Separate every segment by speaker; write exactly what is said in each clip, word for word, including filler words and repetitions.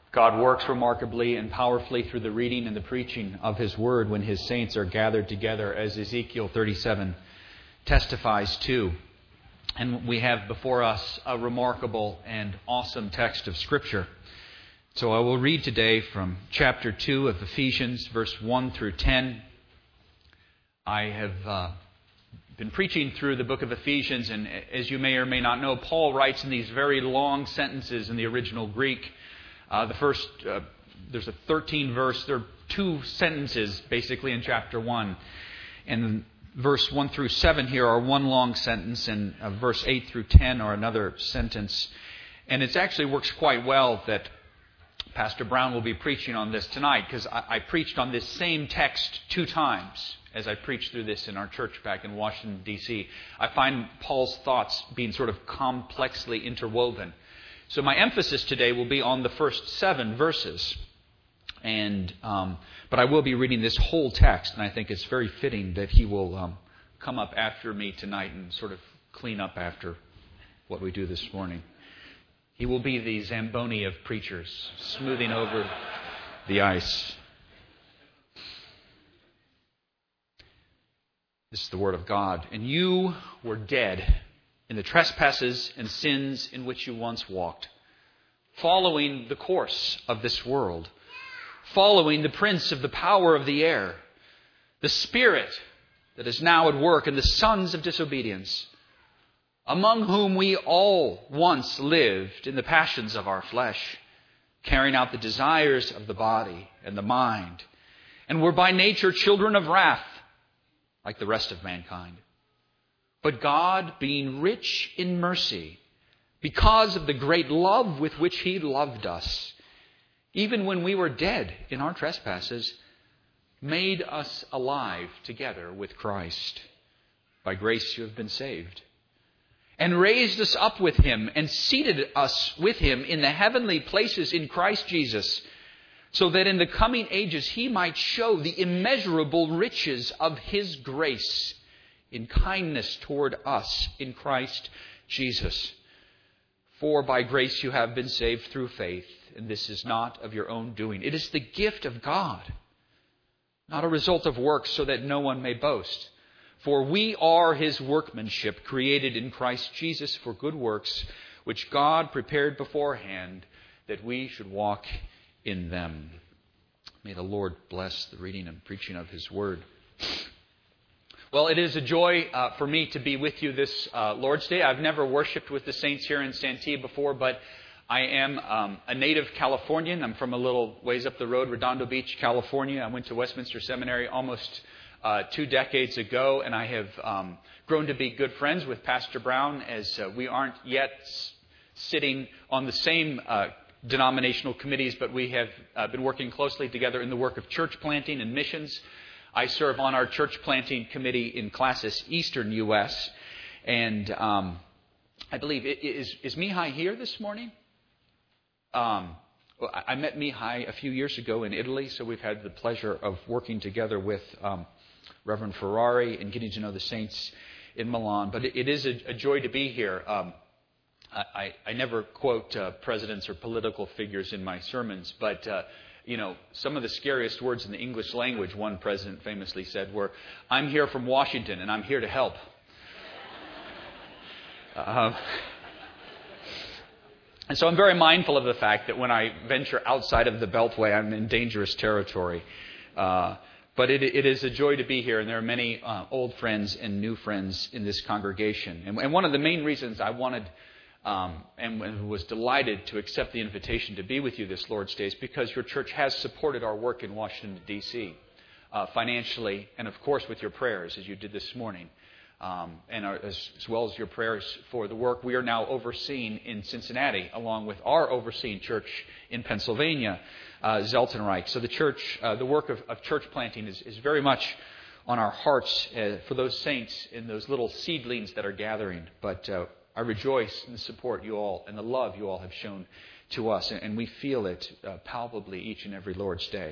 Speaker 1: God works remarkably and powerfully through the reading and the preaching of His Word when His saints are gathered together, as Ezekiel thirty-seven testifies to. And we have before us a remarkable and awesome text of Scripture. So I will read today from chapter two of Ephesians, verse one through ten. I have uh, been preaching through the book of Ephesians, and as you may or may not know, Paul writes in these very long sentences in the original Greek. Uh, the first, uh, there's a thirteen verse, there are two sentences basically in chapter one. And verse one through seven here are one long sentence, and uh, verse eight through ten are another sentence. And it actually works quite well that Pastor Brown will be preaching on this tonight, because I, I preached on this same text two times as I preached through this in our church back in Washington, D C I find Paul's thoughts being sort of complexly interwoven. So my emphasis today will be on the first seven verses. And um, but I will be reading this whole text, and I think it's very fitting that he will um, come up after me tonight and sort of clean up after what we do this morning. He will be the Zamboni of preachers, smoothing over the ice. This is the Word of God. And you were dead in the trespasses and sins in which you once walked, following the course of this world, following the prince of the power of the air, the spirit that is now at work in the sons of disobedience, among whom we all once lived in the passions of our flesh, carrying out the desires of the body and the mind, and were by nature children of wrath, like the rest of mankind. But God, being rich in mercy, because of the great love with which He loved us, even when we were dead in our trespasses, made us alive together with Christ. By grace you have been saved. And raised us up with Him and seated us with Him in the heavenly places in Christ Jesus, so that in the coming ages He might show the immeasurable riches of His grace in kindness toward us in Christ Jesus. For by grace you have been saved through faith, and this is not of your own doing. It is the gift of God, not a result of works, so that no one may boast. For we are His workmanship, created in Christ Jesus for good works, which God prepared beforehand that we should walk in them. May the Lord bless the reading and preaching of His Word. Well, it is a joy uh, for me to be with you this uh, Lord's Day. I've never worshipped with the saints here in Santee before, but I am um, a native Californian. I'm from a little ways up the road, Redondo Beach, California. I went to Westminster Seminary almost uh, two decades ago, and I have um, grown to be good friends with Pastor Brown, as uh, we aren't yet s- sitting on the same uh, denominational committees, but we have uh, been working closely together in the work of church planting and missions. I serve on our church planting committee in Classis, Eastern U S And um, I believe, is, is Mihai here this morning? Um, well, I met Mihai a few years ago in Italy, so we've had the pleasure of working together with um, Reverend Ferrari and getting to know the saints in Milan. But it, it is a, a joy to be here. Um, I, I never quote uh, presidents or political figures in my sermons, but uh, you know, some of the scariest words in the English language, one president famously said, were, "I'm here from Washington and I'm here to help." Uh, and so I'm very mindful of the fact that when I venture outside of the Beltway, I'm in dangerous territory. Uh, but it, it is a joy to be here, and there are many uh, old friends and new friends in this congregation. And, and one of the main reasons I wanted Um, and was delighted to accept the invitation to be with you this Lord's Day is because your church has supported our work in Washington, D C, uh, financially, and of course with your prayers, as you did this morning, um, and our, as, as well as your prayers for the work we are now overseeing in Cincinnati, along with our overseeing church in Pennsylvania, uh, Zeltenreich. So the church, uh, the work of, of church planting is, is very much on our hearts uh, for those saints in those little seedlings that are gathering. But uh, I rejoice in the support you all and the love you all have shown to us, and we feel it uh, palpably each and every Lord's Day.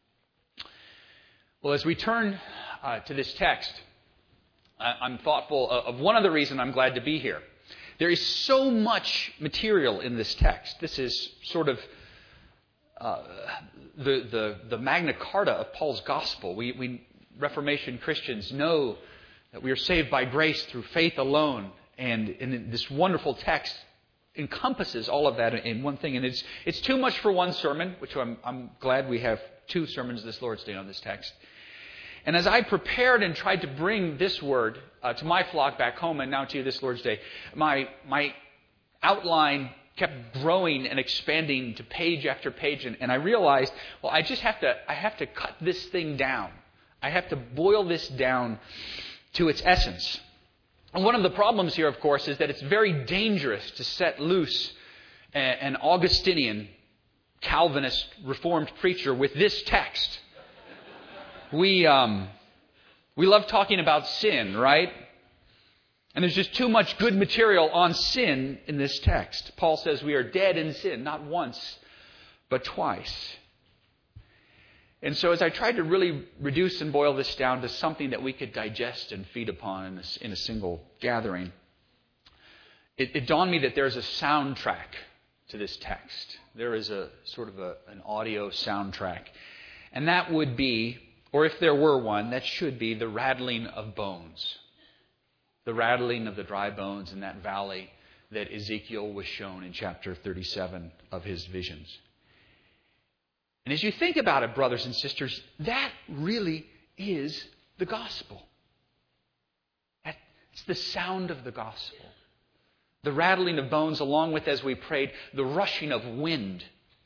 Speaker 1: Well, as we turn uh, to this text, I'm thoughtful of one other reason I'm glad to be here. There is so much material in this text. This is sort of uh, the, the, the Magna Carta of Paul's gospel. We, we Reformation Christians know that we are saved by grace through faith alone. And, and this wonderful text encompasses all of that in one thing. And it's it's too much for one sermon, which I'm, I'm glad we have two sermons this Lord's Day on this text. And as I prepared and tried to bring this word uh, to my flock back home and now to you this Lord's Day, my my outline kept growing and expanding to page after page. And, and I realized, well, I just have to I have to cut this thing down. I have to boil this down to its essence. And one of the problems here, of course, is that it's very dangerous to set loose an Augustinian, Calvinist, Reformed preacher with this text. We um, we love talking about sin, right? And there's just too much good material on sin in this text. Paul says we are dead in sin, not once, but twice. And so as I tried to really reduce and boil this down to something that we could digest and feed upon in a, in a single gathering, it, it dawned me that there's a soundtrack to this text. There is a sort of a, an audio soundtrack. And that would be, or if there were one, that should be the rattling of bones. The rattling of the dry bones in that valley that Ezekiel was shown in chapter thirty-seven of his visions. And as you think about it, brothers and sisters, that really is the gospel. It's the sound of the gospel. The rattling of bones, along with, as we prayed, the rushing of wind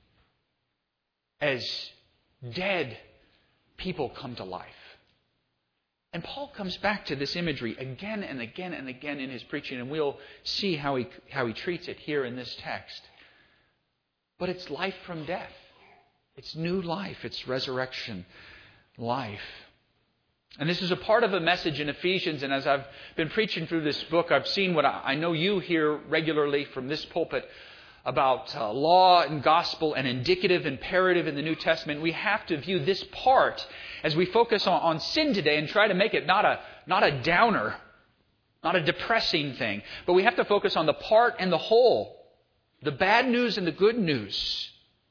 Speaker 1: as dead people come to life. And Paul comes back to this imagery again and again and again in his preaching, and we'll see how he, how he treats it here in this text. But it's life from death. It's new life. It's resurrection life. And this is a part of a message in Ephesians. And as I've been preaching through this book, I've seen what I know you hear regularly from this pulpit about uh, law and gospel and indicative, imperative in the New Testament. We have to view this part as we focus on, on sin today and try to make it not a, not a downer, not a depressing thing. But we have to focus on the part and the whole, the bad news and the good news.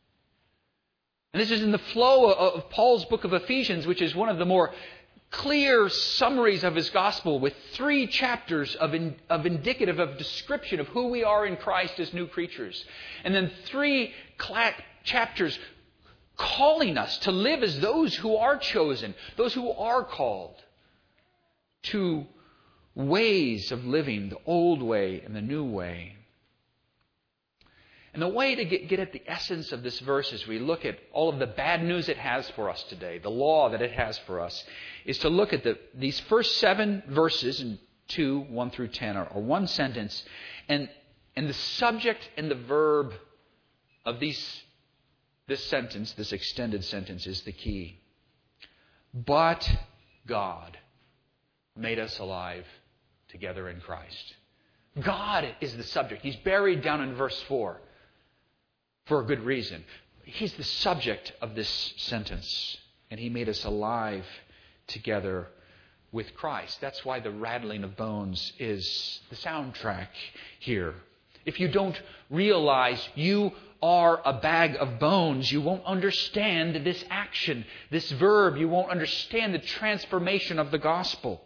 Speaker 1: And this is in the flow of Paul's book of Ephesians, which is one of the more clear summaries of his gospel, with three chapters of, in, of indicative, of description of who we are in Christ as new creatures. And then three cla- chapters calling us to live as those who are chosen, those who are called, to ways of living, the old way and the new way. And the way to get, get at the essence of this verse as we look at all of the bad news it has for us today, the law that it has for us, is to look at the, these first seven verses in two, one through ten, or, or one sentence, and, and the subject and the verb of these, this sentence, this extended sentence, is the key. But God made us alive together in Christ. God is the subject. He's buried down in verse four. For a good reason. He's the subject of this sentence. And He made us alive together with Christ. That's why the rattling of bones is the soundtrack here. If you don't realize you are a bag of bones, you won't understand this action, this verb. You won't understand the transformation of the gospel.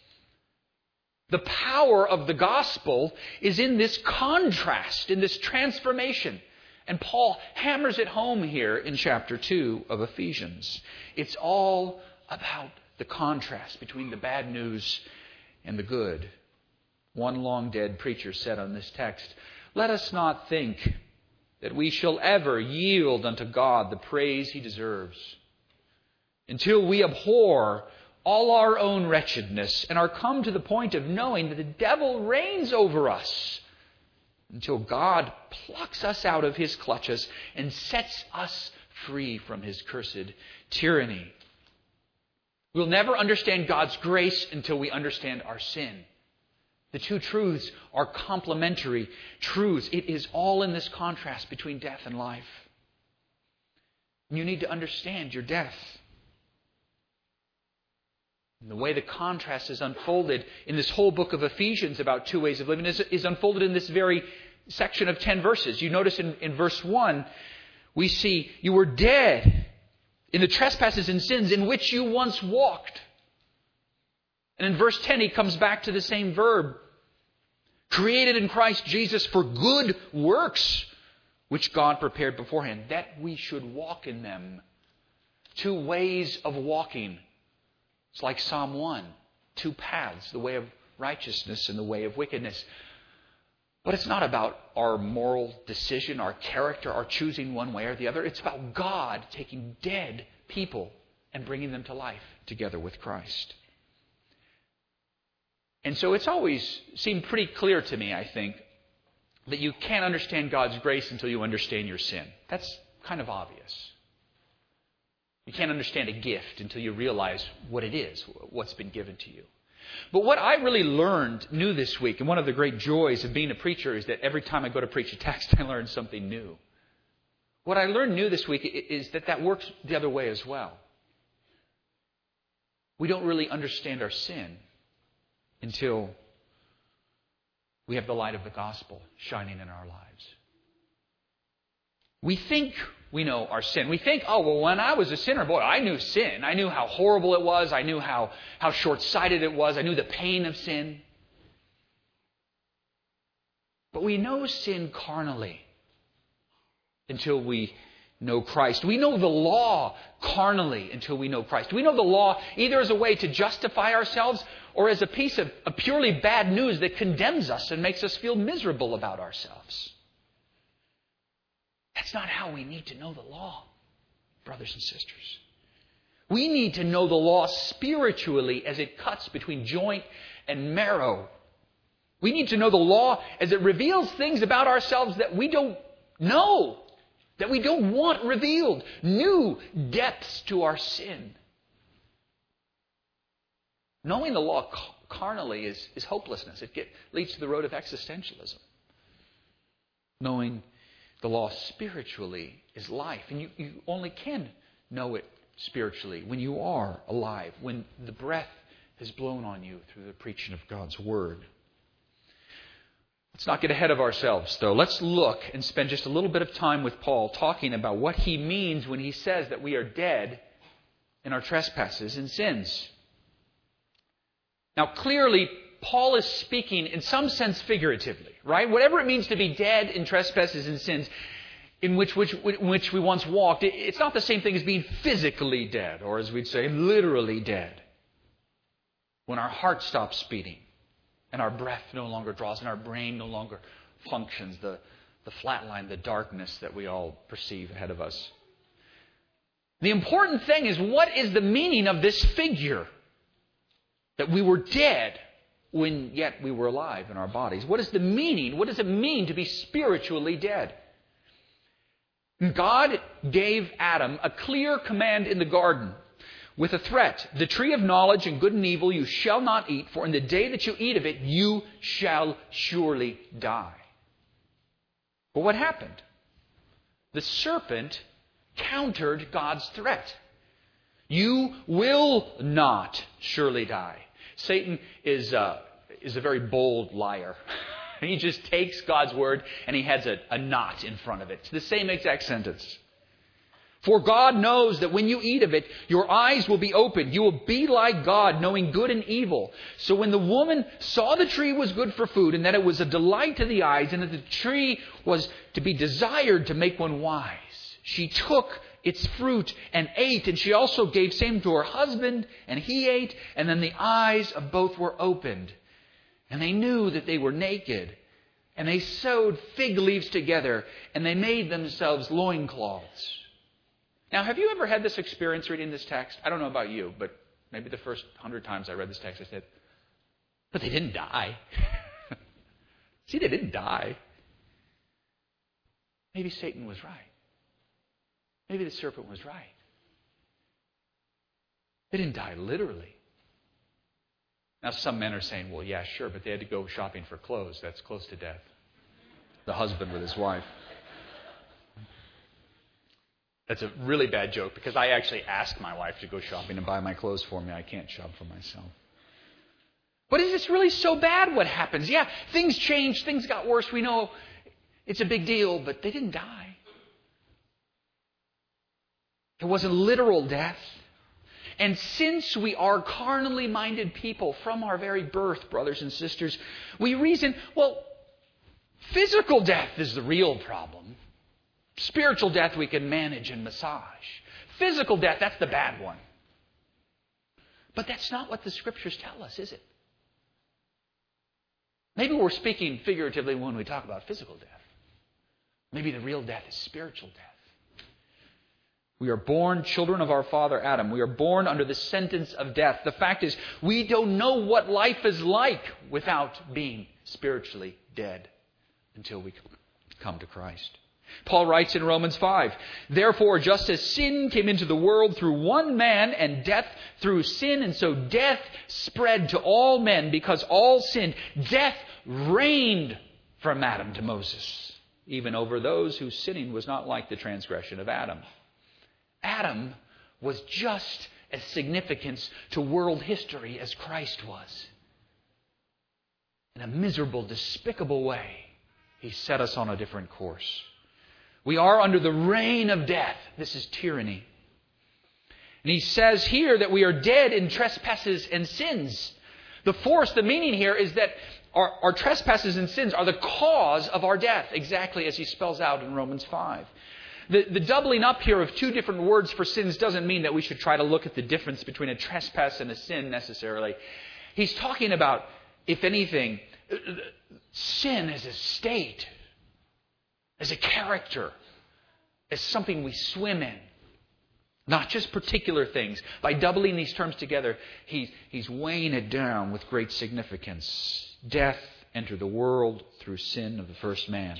Speaker 1: The power of the gospel is in this contrast, in this transformation. And Paul hammers it home here in chapter two of Ephesians. It's all about the contrast between the bad news and the good. One long dead preacher said on this text, "Let us not think that we shall ever yield unto God the praise He deserves, until we abhor all our own wretchedness and are come to the point of knowing that the devil reigns over us, until God plucks us out of His clutches and sets us free from His cursed tyranny." We'll never understand God's grace until we understand our sin. The two truths are complementary truths. It is all in this contrast between death and life. You need to understand your death. And the way the contrast is unfolded in this whole book of Ephesians about two ways of living is, is unfolded in this very section of ten verses. You notice in, in verse one, we see you were dead in the trespasses and sins in which you once walked. And in verse ten, he comes back to the same verb. Created in Christ Jesus for good works, which God prepared beforehand, that we should walk in them. Two ways of walking. It's like Psalm one. Two paths, the way of righteousness and the way of wickedness. But it's not about our moral decision, our character, our choosing one way or the other. It's about God taking dead people and bringing them to life together with Christ. And so it's always seemed pretty clear to me, I think, that you can't understand God's grace until you understand your sin. That's kind of obvious. You can't understand a gift until you realize what it is, what's been given to you. But what I really learned new this week, and one of the great joys of being a preacher, is that every time I go to preach a text, I learn something new. What I learned new this week is that that works the other way as well. We don't really understand our sin until we have the light of the gospel shining in our lives. We think we know our sin. We think, oh, well, when I was a sinner, boy, I knew sin. I knew how horrible it was. I knew how, how short-sighted it was. I knew the pain of sin. But we know sin carnally until we know Christ. We know the law carnally until we know Christ. We know the law either as a way to justify ourselves or as a piece of, of purely bad news that condemns us and makes us feel miserable about ourselves. That's not how we need to know the law, brothers and sisters. We need to know the law spiritually as it cuts between joint and marrow. We need to know the law as it reveals things about ourselves that we don't know, that we don't want revealed, new depths to our sin. Knowing the law carnally is, is hopelessness. It get, leads to the road of existentialism. Knowing the law spiritually is life. And you, you only can know it spiritually when you are alive, when the breath has blown on you through the preaching of God's Word. Let's not get ahead of ourselves, though. Let's look and spend just a little bit of time with Paul talking about what he means when he says that we are dead in our trespasses and sins. Now, clearly, Paul is speaking in some sense figuratively, right? Whatever it means to be dead in trespasses and sins in which, which, in which we once walked, it's not the same thing as being physically dead, or as we'd say, literally dead. When our heart stops beating and our breath no longer draws and our brain no longer functions, the, the flat line, the darkness that we all perceive ahead of us. The important thing is, what is the meaning of this figure? That we were dead when yet we were alive in our bodies. What is the meaning? What does it mean to be spiritually dead? God gave Adam a clear command in the garden with a threat. The tree of knowledge and good and evil you shall not eat, for in the day that you eat of it, you shall surely die. But what happened? The serpent countered God's threat. You will not surely die. Satan is, uh, is a very bold liar. He just takes God's word and he has a, a not in front of it. It's the same exact sentence. For God knows that when you eat of it, your eyes will be opened. You will be like God, knowing good and evil. So when the woman saw the tree was good for food, and that it was a delight to the eyes, and that the tree was to be desired to make one wise, she took its fruit and ate, and she also gave same to her husband, and he ate, and then the eyes of both were opened. And they knew that they were naked, and they sewed fig leaves together, and they made themselves loincloths. Now, have you ever had this experience reading this text? I don't know about you, but maybe the first hundred times I read this text, I said, but they didn't die. See, they didn't die. Maybe Satan was right. Maybe the serpent was right. They didn't die literally. Now, some men are saying, well, yeah, sure, but they had to go shopping for clothes. That's close to death. The husband with his wife. That's a really bad joke because I actually asked my wife to go shopping and buy my clothes for me. I can't shop for myself. But is this really so bad what happens? Yeah, things changed. Things got worse. We know it's a big deal, but they didn't die. It wasn't literal death. And since we are carnally minded people from our very birth, brothers and sisters, we reason, well, physical death is the real problem. Spiritual death we can manage and massage. Physical death, that's the bad one. But that's not what the Scriptures tell us, is it? Maybe we're speaking figuratively when we talk about physical death. Maybe the real death is spiritual death. We are born children of our father Adam. We are born under the sentence of death. The fact is, we don't know what life is like without being spiritually dead until we come to Christ. Paul writes in Romans five, "Therefore, just as sin came into the world through one man, and death through sin, and so death spread to all men because all sinned, death reigned from Adam to Moses, even over those whose sinning was not like the transgression of Adam." Adam was just as significant to world history as Christ was. In a miserable, despicable way, He set us on a different course. We are under the reign of death. This is tyranny. And He says here that we are dead in trespasses and sins. The force, the meaning here is that our, our trespasses and sins are the cause of our death, exactly as He spells out in Romans five. The, the doubling up here of two different words for sins doesn't mean that we should try to look at the difference between a trespass and a sin necessarily. He's talking about, if anything, sin as a state, as a character, as something we swim in. Not just particular things. By doubling these terms together, he's, he's weighing it down with great significance. Death entered the world through sin of the first man.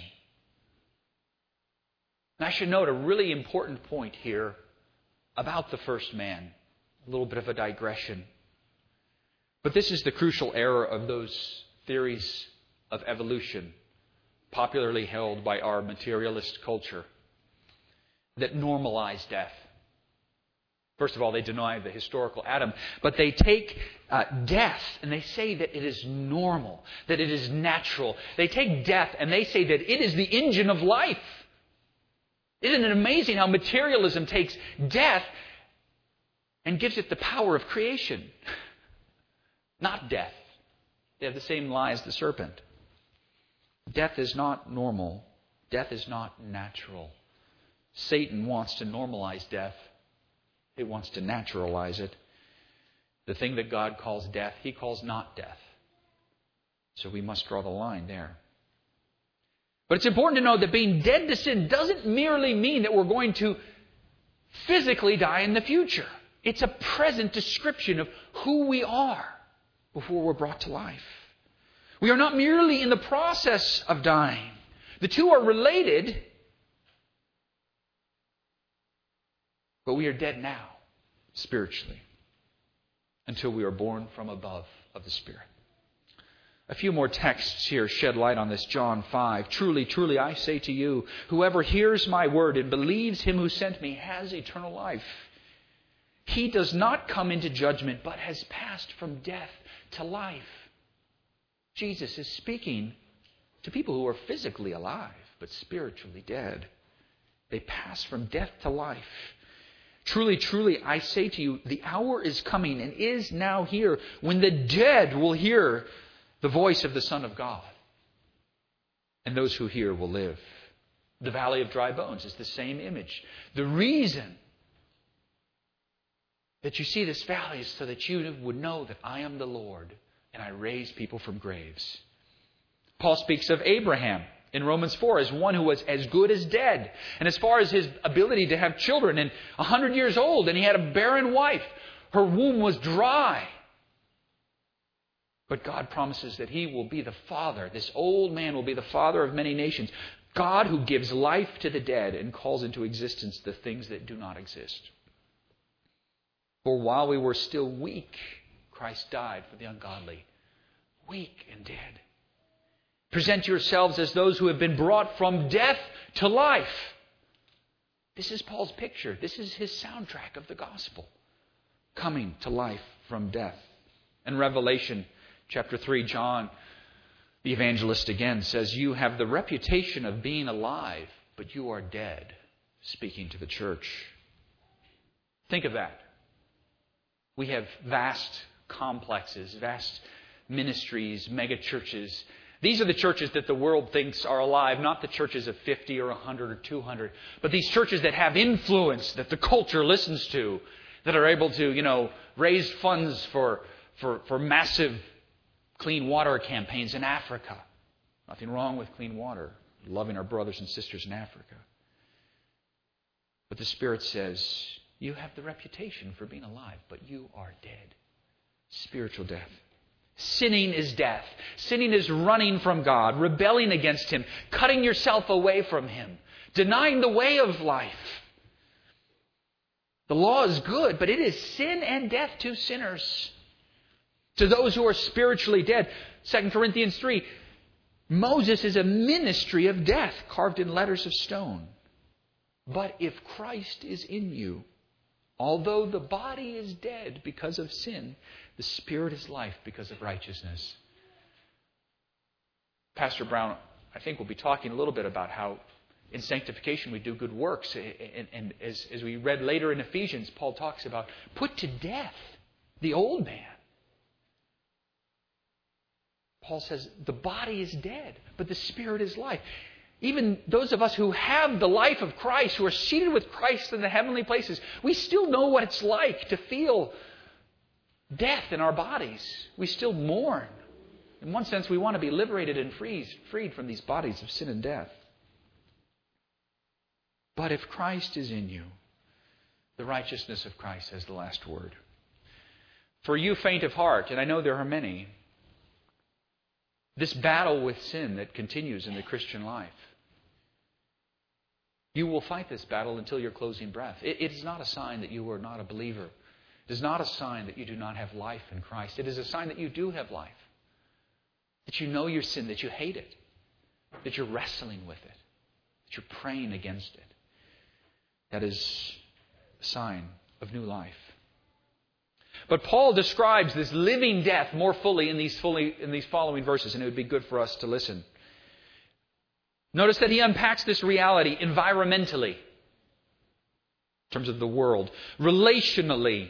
Speaker 1: And I should note a really important point here about the first man. A little bit of a digression. But this is the crucial error of those theories of evolution popularly held by our materialist culture that normalize death. First of all, they deny the historical Adam, but they take uh, death and they say that it is normal, that it is natural. They take death and they say that it is the engine of life. Isn't it amazing how materialism takes death and gives it the power of creation? Not death. They have the same lie as the serpent. Death is not normal. Death is not natural. Satan wants to normalize death. It wants to naturalize it. The thing that God calls death, He calls not death. So we must draw the line there. But it's important to know that being dead to sin doesn't merely mean that we're going to physically die in the future. It's a present description of who we are before we're brought to life. We are not merely in the process of dying. The two are related, but we are dead now, spiritually, until we are born from above of the Spirit. A few more texts here shed light on this. John five. "Truly, truly, I say to you, whoever hears my word and believes Him who sent me has eternal life. He does not come into judgment, but has passed from death to life." Jesus is speaking to people who are physically alive, but spiritually dead. They pass from death to life. "Truly, truly, I say to you, the hour is coming and is now here when the dead will hear the voice of the Son of God. And those who hear will live." The valley of dry bones is the same image. The reason that you see this valley is so that you would know that I am the Lord and I raise people from graves. Paul speaks of Abraham in Romans four as one who was as good as dead. And as far as his ability to have children, and one hundred years old, and he had a barren wife. Her womb was dry. But God promises that He will be the father. This old man will be the father of many nations. God who gives life to the dead and calls into existence the things that do not exist. "For while we were still weak, Christ died for the ungodly." Weak and dead. "Present yourselves as those who have been brought from death to life." This is Paul's picture. This is his soundtrack of the gospel. Coming to life from death. In Revelation chapter three, John, the evangelist again, says, "You have the reputation of being alive, but you are dead," speaking to the church. Think of that. We have vast complexes, vast ministries, mega churches. These are the churches that the world thinks are alive, not the churches of fifty or one hundred or two hundred, but these churches that have influence, that the culture listens to, that are able to, you know, raise funds for, for, for massive clean water campaigns in Africa. Nothing wrong with clean water, loving our brothers and sisters in Africa. But the Spirit says, you have the reputation for being alive, but you are dead. Spiritual death. Sinning is death. Sinning is running from God, rebelling against Him, cutting yourself away from Him, denying the way of life. The law is good, but it is sin and death to sinners. To those who are spiritually dead. Second Corinthians three, Moses is a ministry of death carved in letters of stone. But if Christ is in you, although the body is dead because of sin, the Spirit is life because of righteousness. Pastor Brown, I think, will be talking a little bit about how in sanctification we do good works. And, and as, as we read later in Ephesians, Paul talks about put to death the old man. Paul says the body is dead, but the Spirit is life. Even those of us who have the life of Christ, who are seated with Christ in the heavenly places, we still know what it's like to feel death in our bodies. We still mourn. In one sense, we want to be liberated and freed, freed from these bodies of sin and death. But if Christ is in you, the righteousness of Christ has the last word. For you faint of heart, and I know there are many, this battle with sin that continues in the Christian life, you will fight this battle until your closing breath. It, it is not a sign that you are not a believer. It is not a sign that you do not have life in Christ. It is a sign that you do have life. That you know your sin, that you hate it. That you're wrestling with it. That you're praying against it. That is a sign of new life. But Paul describes this living death more fully in these, fully, in these following verses, and it would be good for us to listen. Notice that he unpacks this reality environmentally, in terms of the world, relationally,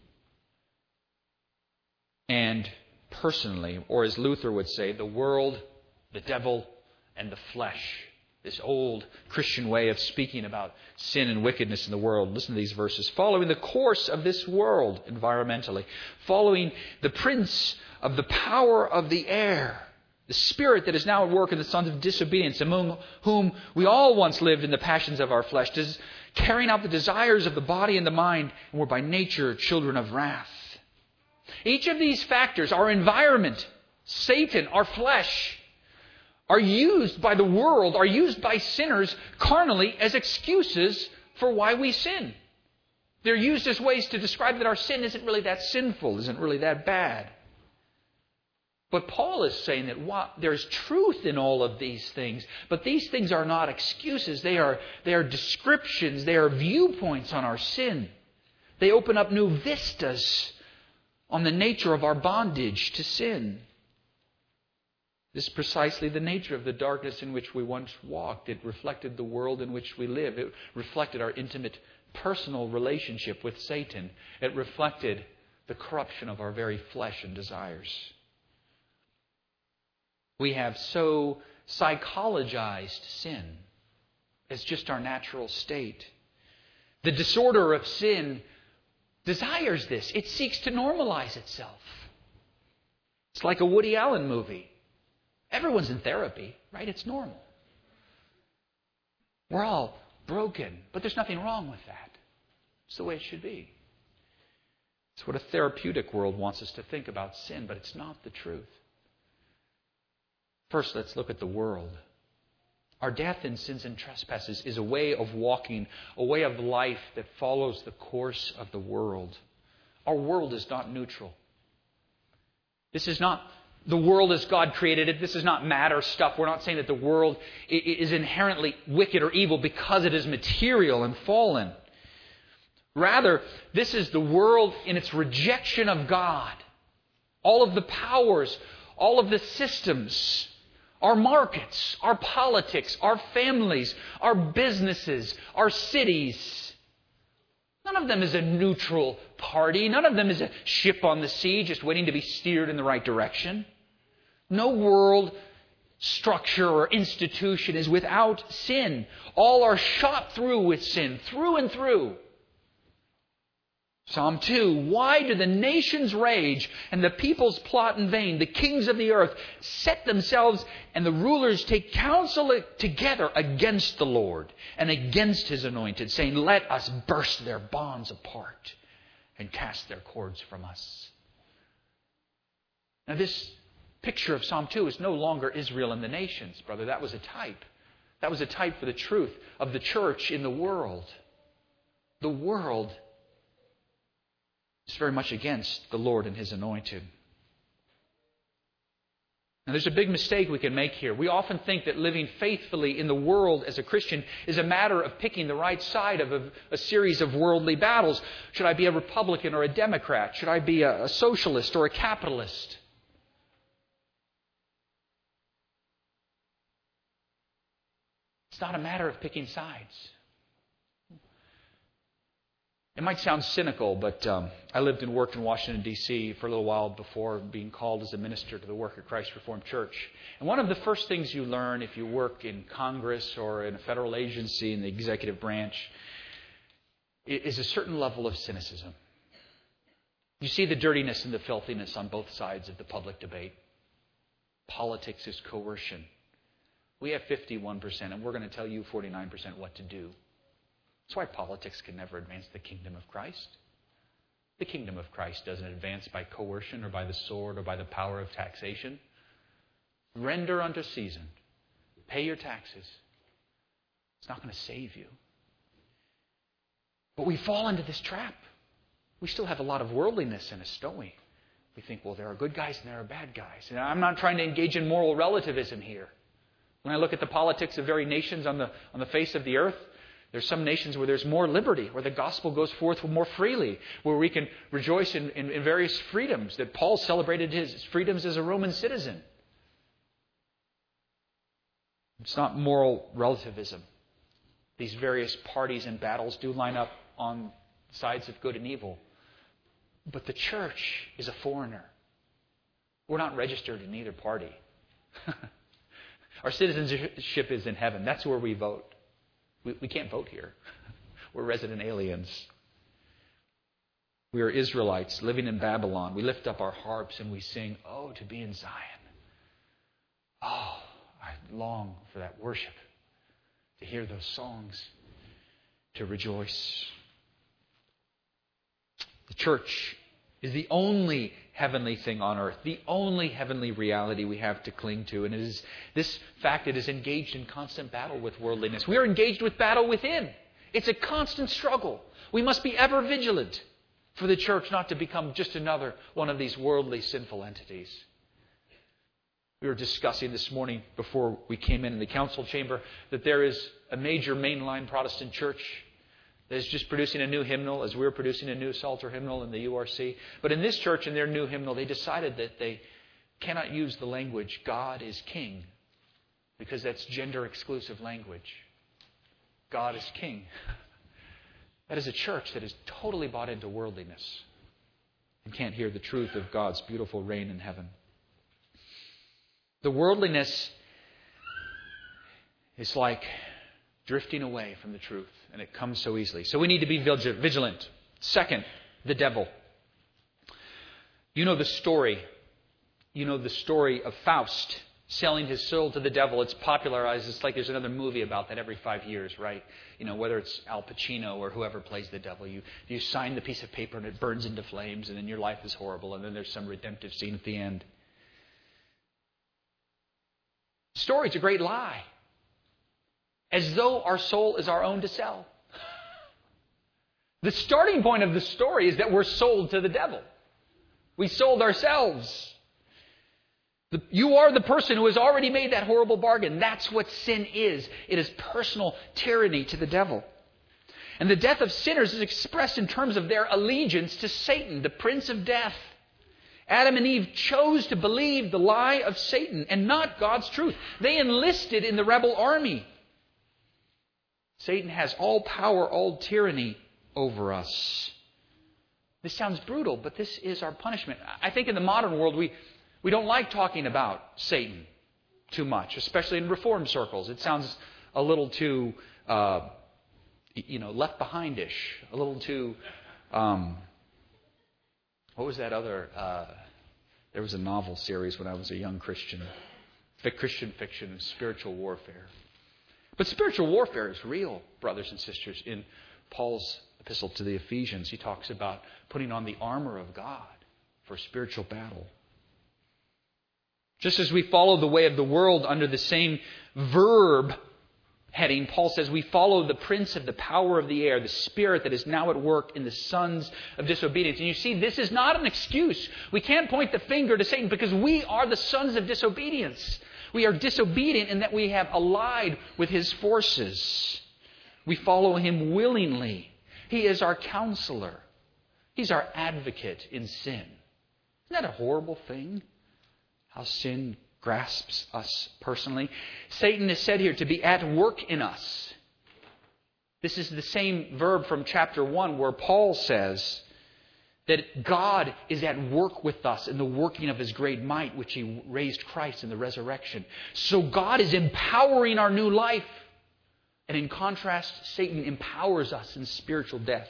Speaker 1: and personally, or as Luther would say, the world, the devil, and the flesh. This old Christian way of speaking about sin and wickedness in the world. Listen to these verses. Following the course of this world, environmentally. Following the prince of the power of the air. The spirit that is now at work in the sons of disobedience, among whom we all once lived in the passions of our flesh, carrying out the desires of the body and the mind, and were by nature children of wrath. Each of these factors, our environment, Satan, our flesh, are used by the world, are used by sinners carnally as excuses for why we sin. They're used as ways to describe that our sin isn't really that sinful, isn't really that bad. But Paul is saying that wow, there's truth in all of these things, but these things are not excuses. They are, they are descriptions. They are viewpoints on our sin. They open up new vistas on the nature of our bondage to sin. This is precisely the nature of the darkness in which we once walked. It reflected the world in which we live. It reflected our intimate personal relationship with Satan. It reflected the corruption of our very flesh and desires. We have so psychologized sin as just our natural state. The disorder of sin desires this. It seeks to normalize itself. It's like a Woody Allen movie. Everyone's in therapy, right? It's normal. We're all broken, but there's nothing wrong with that. It's the way it should be. It's what a therapeutic world wants us to think about sin, but it's not the truth. First, let's look at the world. Our death in sins and trespasses is a way of walking, a way of life that follows the course of the world. Our world is not neutral. This is not the world as God created it. This is not matter stuff. We're not saying that the world is inherently wicked or evil because it is material and fallen. Rather, this is the world in its rejection of God. All of the powers, all of the systems, our markets, our politics, our families, our businesses, our cities, None of them is a neutral party. None of them is a ship on the sea just waiting to be steered in the right direction. No world structure or institution is without sin. All are shot through with sin, through and through. Psalm two, why do the nations rage and the peoples plot in vain? The kings of the earth set themselves and the rulers take counsel together against the Lord and against His anointed, saying, let us burst their bonds apart and cast their cords from us. Now this picture of Psalm two is no longer Israel and the nations, brother. That was a type. That was a type for the truth of the church in the world. The world is very much against the Lord and His anointed. Now there's a big mistake we can make here. We often think that living faithfully in the world as a Christian is a matter of picking the right side of a, a series of worldly battles. Should I be a Republican or a Democrat? Should I be a, a socialist or a capitalist? It's not a matter of picking sides. It might sound cynical, but um, I lived and worked in Washington, D C for a little while before being called as a minister to the work of Christ Reformed Church. And one of the first things you learn if you work in Congress or in a federal agency in the executive branch is a certain level of cynicism. You see the dirtiness and the filthiness on both sides of the public debate. Politics is coercion. We have fifty-one percent, and we're going to tell you forty-nine percent what to do. That's why politics can never advance the kingdom of Christ. The kingdom of Christ doesn't advance by coercion or by the sword or by the power of taxation. Render unto Caesar. Pay your taxes. It's not going to save you. But we fall into this trap. We still have a lot of worldliness in us, don't we? We think, well, there are good guys and there are bad guys. And I'm not trying to engage in moral relativism here. When I look at the politics of very nations on the on the face of the earth, there's some nations where there's more liberty, where the gospel goes forth more freely, where we can rejoice in, in, in various freedoms, that Paul celebrated his freedoms as a Roman citizen. It's not moral relativism. These various parties and battles do line up on sides of good and evil. But the church is a foreigner. We're not registered in either party. Our citizenship is in heaven. That's where we vote. We, we can't vote here. We're resident aliens. We are Israelites living in Babylon. We lift up our harps and we sing, oh, to be in Zion. Oh, I long for that worship, to hear those songs, to rejoice. The church is the only heavenly thing on earth, the only heavenly reality we have to cling to. And it is this fact it is engaged in constant battle with worldliness. We are engaged with battle within. It's a constant struggle. We must be ever vigilant for the church not to become just another one of these worldly sinful entities. We were discussing this morning before we came in in the council chamber that there is a major mainline Protestant church that is just producing a new hymnal as we're producing a new Psalter hymnal in the U R C. But in this church, in their new hymnal, they decided that they cannot use the language, God is King, because that's gender-exclusive language. God is King. That is a church that is totally bought into worldliness and can't hear the truth of God's beautiful reign in heaven. The worldliness is like drifting away from the truth, and it comes so easily. So we need to be vigilant. Second, the devil. You know the story. You know the story of Faust selling his soul to the devil. It's popularized. It's like there's another movie about that every five years, right? You know, whether it's Al Pacino or whoever plays the devil. You, you sign the piece of paper and it burns into flames, and then your life is horrible, and then there's some redemptive scene at the end. The story's a great lie. As though our soul is our own to sell. The starting point of the story is that we're sold to the devil. We sold ourselves. The, you are the person who has already made that horrible bargain. That's what sin is. It is personal tyranny to the devil. And the death of sinners is expressed in terms of their allegiance to Satan, the prince of death. Adam and Eve chose to believe the lie of Satan and not God's truth. They enlisted in the rebel army. Satan has all power, all tyranny over us. This sounds brutal, but this is our punishment. I think in the modern world, we, we don't like talking about Satan too much, especially in Reformed circles. It sounds a little too, uh, you know, left behind-ish, a little too, um, what was that other, uh, there was a novel series when I was a young Christian, Christian fiction and spiritual warfare. But spiritual warfare is real, brothers and sisters. In Paul's epistle to the Ephesians, he talks about putting on the armor of God for spiritual battle. Just as we follow the way of the world under the same verb heading, Paul says we follow the prince of the power of the air, the spirit that is now at work in the sons of disobedience. And you see, this is not an excuse. We can't point the finger to Satan because we are the sons of disobedience. We are disobedient in that we have allied with his forces. We follow him willingly. He is our counselor. He's our advocate in sin. Isn't that a horrible thing? How sin grasps us personally. Satan is said here to be at work in us. This is the same verb from chapter one where Paul says that God is at work with us in the working of his great might, which he raised Christ in the resurrection. So God is empowering our new life. And in contrast, Satan empowers us in spiritual death.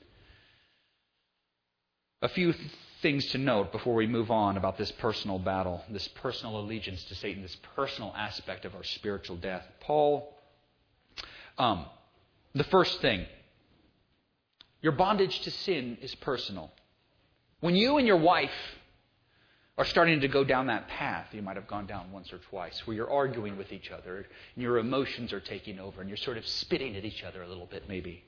Speaker 1: A few th- things to note before we move on about this personal battle, this personal allegiance to Satan, this personal aspect of our spiritual death. Paul, um, the first thing, your bondage to sin is personal. When you and your wife are starting to go down that path, you might have gone down once or twice, where you're arguing with each other and your emotions are taking over and you're sort of spitting at each other a little bit maybe.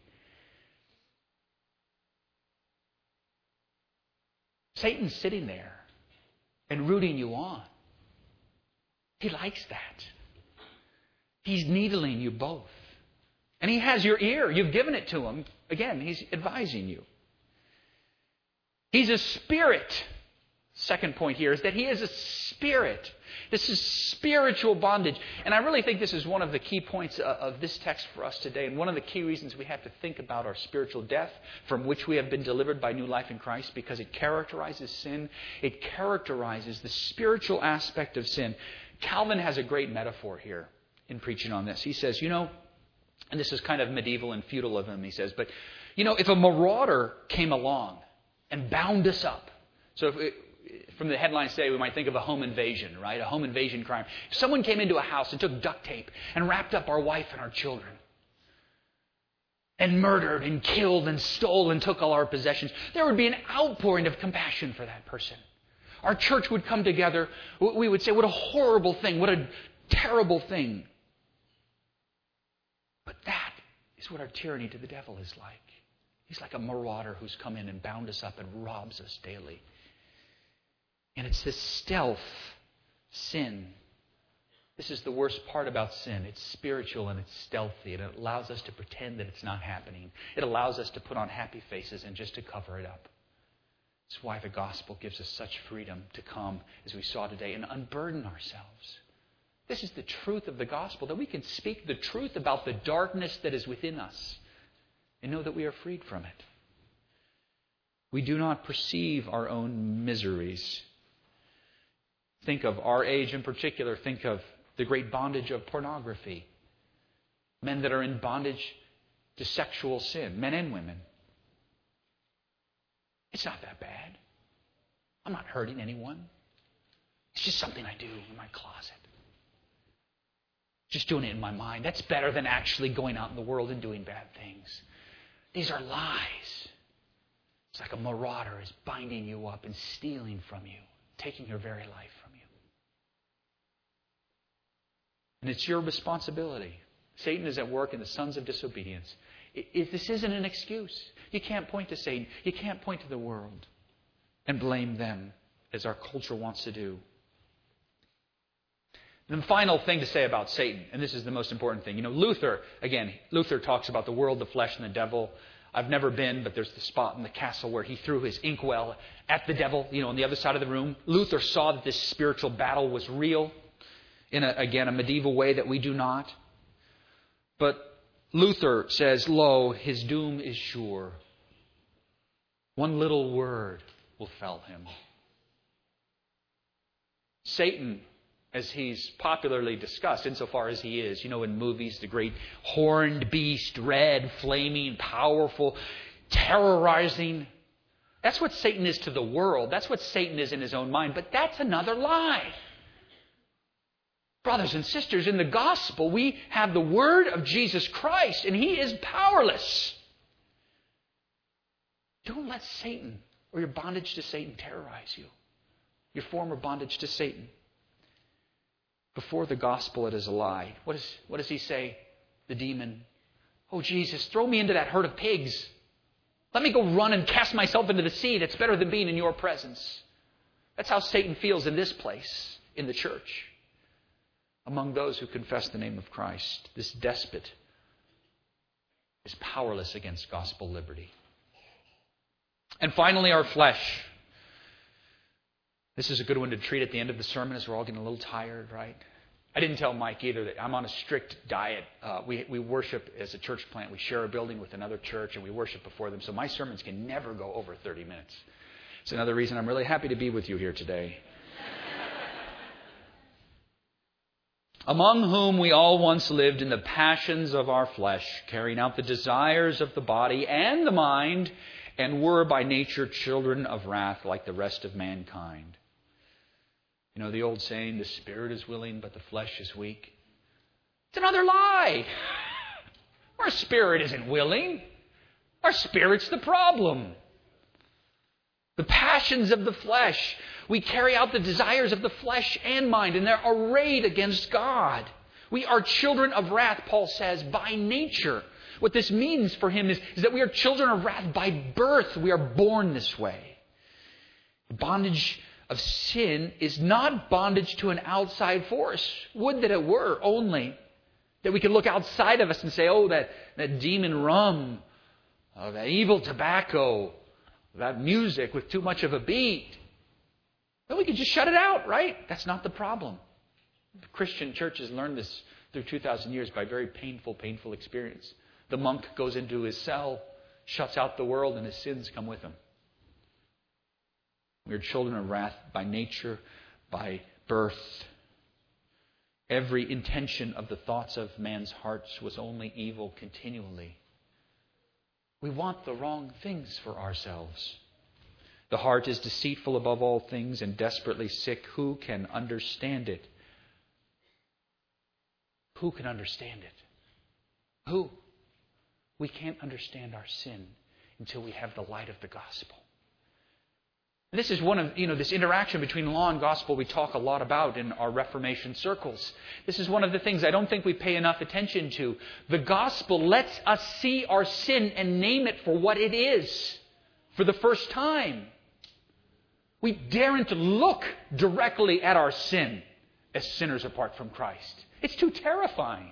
Speaker 1: Satan's sitting there and rooting you on. He likes that. He's needling you both. And he has your ear. You've given it to him. Again, he's advising you. He's a spirit. Second point here is that he is a spirit. This is spiritual bondage. And I really think this is one of the key points of this text for us today. And one of the key reasons we have to think about our spiritual death from which we have been delivered by new life in Christ, because it characterizes sin. It characterizes the spiritual aspect of sin. Calvin has a great metaphor here in preaching on this. He says, you know, and this is kind of medieval and feudal of him, he says, but, you know, if a marauder came along and bound us up, so if it, from the headlines today, we might think of a home invasion, right? A home invasion crime. If someone came into a house and took duct tape and wrapped up our wife and our children and murdered and killed and stole and took all our possessions, there would be an outpouring of compassion for that person. Our church would come together. We would say, what a horrible thing. What a terrible thing. But that is what our tyranny to the devil is like. He's like a marauder who's come in and bound us up and robs us daily. And it's this stealth sin. This is the worst part about sin. It's spiritual and it's stealthy. And it allows us to pretend that it's not happening. It allows us to put on happy faces and just to cover it up. It's why the gospel gives us such freedom to come, as we saw today, and unburden ourselves. This is the truth of the gospel, that we can speak the truth about the darkness that is within us and know that we are freed from it. We do not perceive our own miseries. Think of our age in particular. Think of the great bondage of pornography. Men that are in bondage to sexual sin, men and women. It's not that bad. I'm not hurting anyone. It's just something I do in my closet. Just doing it in my mind. That's better than actually going out in the world and doing bad things. These are lies. It's like a marauder is binding you up and stealing from you, taking your very life from you. And it's your responsibility. Satan is at work in the sons of disobedience. It, it, this isn't an excuse. You can't point to Satan. You can't point to the world and blame them, as our culture wants to do. And the final thing to say about Satan, and this is the most important thing. You know, Luther, again, Luther talks about the world, the flesh, and the devil. I've never been, but there's the spot in the castle where he threw his inkwell at the devil, you know, on the other side of the room. Luther saw that this spiritual battle was real in, a, again, a medieval way that we do not. But Luther says, "Lo, his doom is sure. One little word will fell him." Satan, as he's popularly discussed, insofar as he is, you know, in movies, the great horned beast, red, flaming, powerful, terrorizing. That's what Satan is to the world. That's what Satan is in his own mind. But that's another lie. Brothers and sisters, in the gospel, we have the word of Jesus Christ, and he is powerless. Don't let Satan or your bondage to Satan terrorize you. Your former bondage to Satan. Before the gospel, it is a lie. What, is, what does he say? The demon. "Oh, Jesus, throw me into that herd of pigs. Let me go run and cast myself into the sea. That's better than being in your presence." That's how Satan feels in this place, in the church, among those who confess the name of Christ. This despot is powerless against gospel liberty. And finally, our flesh. This is a good one to treat at the end of the sermon as we're all getting a little tired, right? I didn't tell Mike either that I'm on a strict diet. Uh, we, we worship as a church plant. We share a building with another church, and we worship before them. So my sermons can never go over thirty minutes. It's another reason I'm really happy to be with you here today. "Among whom we all once lived in the passions of our flesh, carrying out the desires of the body and the mind, and were by nature children of wrath like the rest of mankind." You know the old saying, the spirit is willing, but the flesh is weak. It's another lie. Our spirit isn't willing. Our spirit's the problem. The passions of the flesh. We carry out the desires of the flesh and mind, and they're arrayed against God. We are children of wrath, Paul says, by nature. What this means for him is, is that we are children of wrath by birth. We are born this way. The bondage of sin is not bondage to an outside force. Would that it were only. That we could look outside of us and say, oh, that, that demon rum, oh, that evil tobacco, that music with too much of a beat. Then we could just shut it out, right? That's not the problem. The Christian church has learned this through two thousand years by very painful, painful experience. The monk goes into his cell, shuts out the world, and his sins come with him. We are children of wrath by nature, by birth. Every intention of the thoughts of man's hearts was only evil continually. We want the wrong things for ourselves. The heart is deceitful above all things and desperately sick. Who can understand it? Who can understand it? Who? We can't understand our sin until we have the light of the gospel. This is one of, you know, this interaction between law and gospel we talk a lot about in our Reformation circles. This is one of the things I don't think we pay enough attention to. The gospel lets us see our sin and name it for what it is for the first time. We daren't look directly at our sin as sinners apart from Christ. It's too terrifying.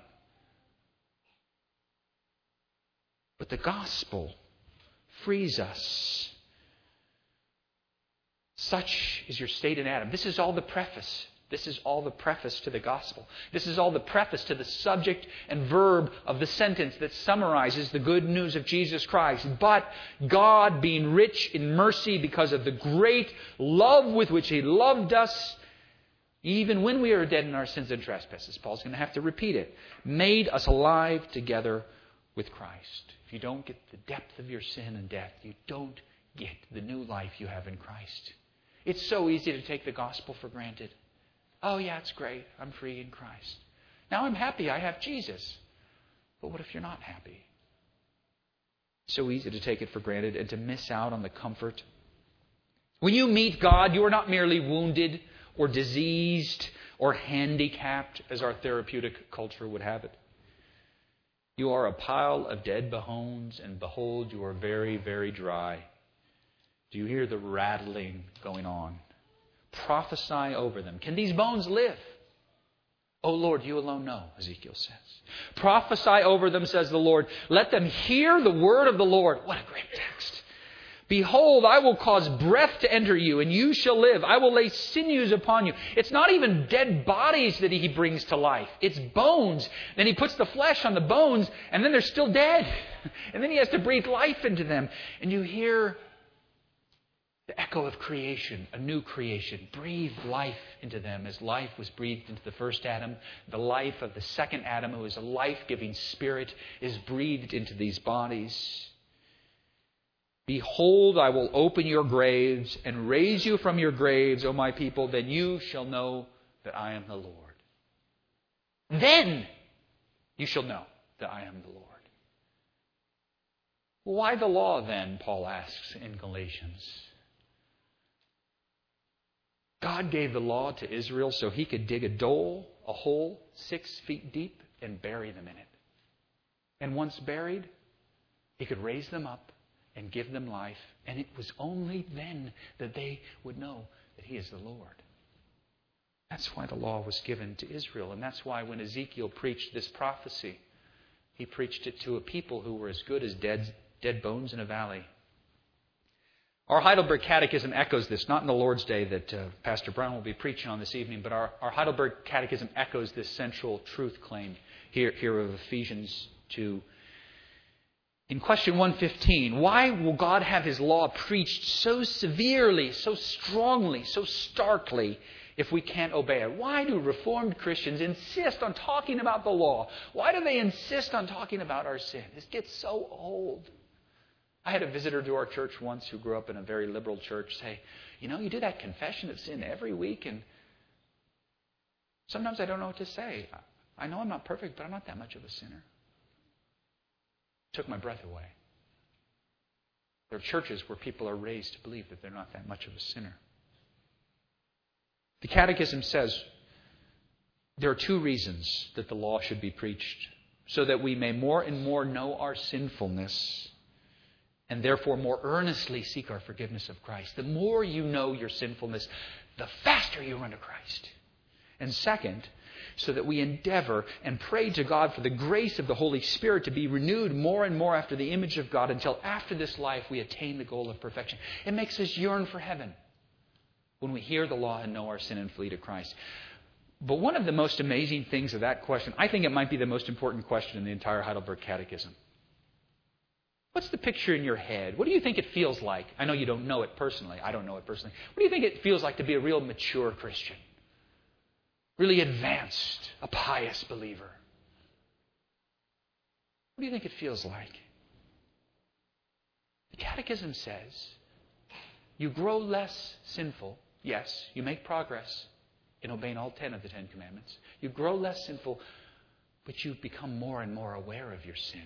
Speaker 1: But the gospel frees us. Such is your state in Adam. This is all the preface. This is all the preface to the gospel. This is all the preface to the subject and verb of the sentence that summarizes the good news of Jesus Christ. But God, being rich in mercy because of the great love with which He loved us, even when we are dead in our sins and trespasses, Paul's going to have to repeat it, made us alive together with Christ. If you don't get the depth of your sin and death, you don't get the new life you have in Christ. It's so easy to take the gospel for granted. Oh yeah, it's great. I'm free in Christ. Now I'm happy I have Jesus. But what if you're not happy? So easy to take it for granted and to miss out on the comfort. When you meet God, you are not merely wounded or diseased or handicapped, as our therapeutic culture would have it. You are a pile of dead bones, and behold, you are very, very dry. Do you hear the rattling going on? Prophesy over them. Can these bones live? Oh Lord, you alone know, Ezekiel says. Prophesy over them, says the Lord. Let them hear the word of the Lord. What a great text. Behold, I will cause breath to enter you, and you shall live. I will lay sinews upon you. It's not even dead bodies that he brings to life. It's bones. Then he puts the flesh on the bones, and then they're still dead. And then he has to breathe life into them. And you hear the echo of creation, a new creation. Breathe life into them as life was breathed into the first Adam. The life of the second Adam, who is a life-giving spirit, is breathed into these bodies. Behold, I will open your graves and raise you from your graves, O my people. Then you shall know that I am the Lord. Then you shall know that I am the Lord. Why the law then, Paul asks in Galatians. God gave the law to Israel so he could dig a dole, a hole six feet deep, and bury them in it. And once buried, he could raise them up and give them life. And it was only then that they would know that he is the Lord. That's why the law was given to Israel. And that's why when Ezekiel preached this prophecy, he preached it to a people who were as good as dead, dead bones in a valley. Our Heidelberg Catechism echoes this, not in the Lord's Day that uh, Pastor Brown will be preaching on this evening, but our, our Heidelberg Catechism echoes this central truth claim here, here of Ephesians two. In question one fifteen, why will God have his law preached so severely, so strongly, so starkly if we can't obey it? Why do Reformed Christians insist on talking about the law? Why do they insist on talking about our sin? This gets so old. I had a visitor to our church once who grew up in a very liberal church say, you know, you do that confession of sin every week, and sometimes I don't know what to say. I know I'm not perfect, but I'm not that much of a sinner. It took my breath away. There are churches where people are raised to believe that they're not that much of a sinner. The Catechism says there are two reasons that the law should be preached, so that we may more and more know our sinfulness and therefore more earnestly seek our forgiveness of Christ. The more you know your sinfulness, the faster you run to Christ. And second, so that we endeavor and pray to God for the grace of the Holy Spirit to be renewed more and more after the image of God until after this life we attain the goal of perfection. It makes us yearn for heaven when we hear the law and know our sin and flee to Christ. But one of the most amazing things of that question, I think it might be the most important question in the entire Heidelberg Catechism. What's the picture in your head? What do you think it feels like? I know you don't know it personally. I don't know it personally. What do you think it feels like to be a real mature Christian? Really advanced, a pious believer? What do you think it feels like? The Catechism says you grow less sinful. Yes, you make progress in obeying all ten of the Ten Commandments. You grow less sinful, but you become more and more aware of your sin.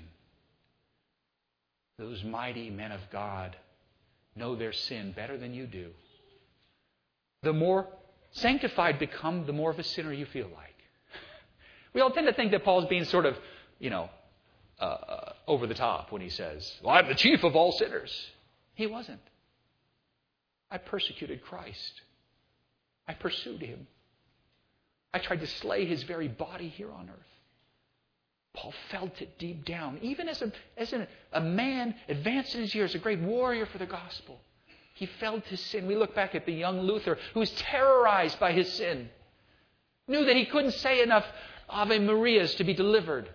Speaker 1: Those mighty men of God know their sin better than you do. The more sanctified become, the more of a sinner you feel like. We all tend to think that Paul's being sort of, you know, uh, over the top when he says, well, I'm the chief of all sinners. He wasn't. I persecuted Christ. I pursued him. I tried to slay his very body here on earth. Paul felt it deep down. Even as a, as a, a man advanced in his years, a great warrior for the gospel, he felt his sin. We look back at the young Luther who was terrorized by his sin. Knew that he couldn't say enough Ave Marias to be delivered.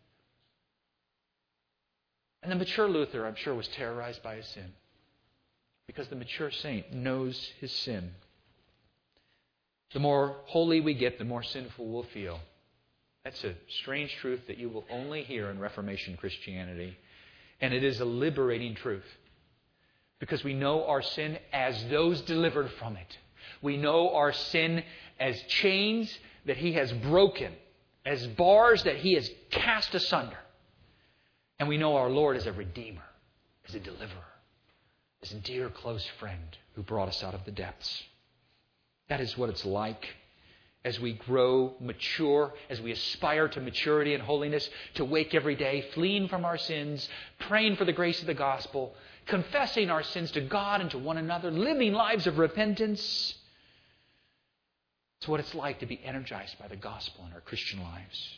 Speaker 1: And the mature Luther, I'm sure, was terrorized by his sin. Because the mature saint knows his sin. The more holy we get, the more sinful we'll feel. That's a strange truth that you will only hear in Reformation Christianity. And it is a liberating truth. Because we know our sin as those delivered from it. We know our sin as chains that he has broken. As bars that he has cast asunder. And we know our Lord as a redeemer. As a deliverer. As a dear close friend who brought us out of the depths. That is what it's like. As we grow mature, as we aspire to maturity and holiness, to wake every day, fleeing from our sins, praying for the grace of the gospel, confessing our sins to God and to one another, living lives of repentance. It's what it's like to be energized by the gospel in our Christian lives.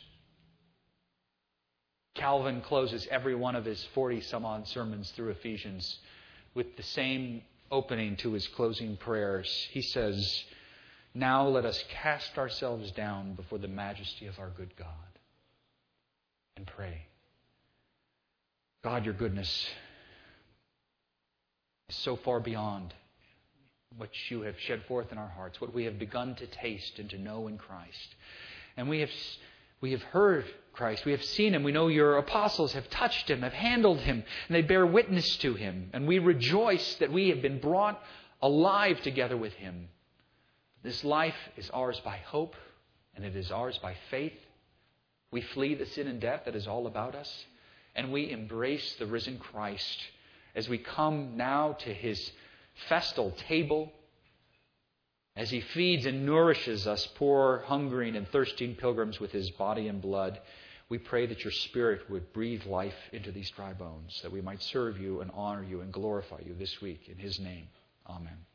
Speaker 1: Calvin closes every one of his forty-some-odd sermons through Ephesians with the same opening to his closing prayers. He says, "Now let us cast ourselves down before the majesty of our good God and pray." God, your goodness is so far beyond what you have shed forth in our hearts, what we have begun to taste and to know in Christ. And we have we have heard Christ. We have seen Him. We know your apostles have touched Him, have handled Him, and they bear witness to Him. And we rejoice that we have been brought alive together with Him. This life is ours by hope, and it is ours by faith. We flee the sin and death that is all about us, and we embrace the risen Christ as we come now to His festal table, as He feeds and nourishes us, poor, hungering, and thirsting pilgrims with His body and blood. We pray that your Spirit would breathe life into these dry bones, that we might serve you and honor you and glorify you this week. In His name, amen.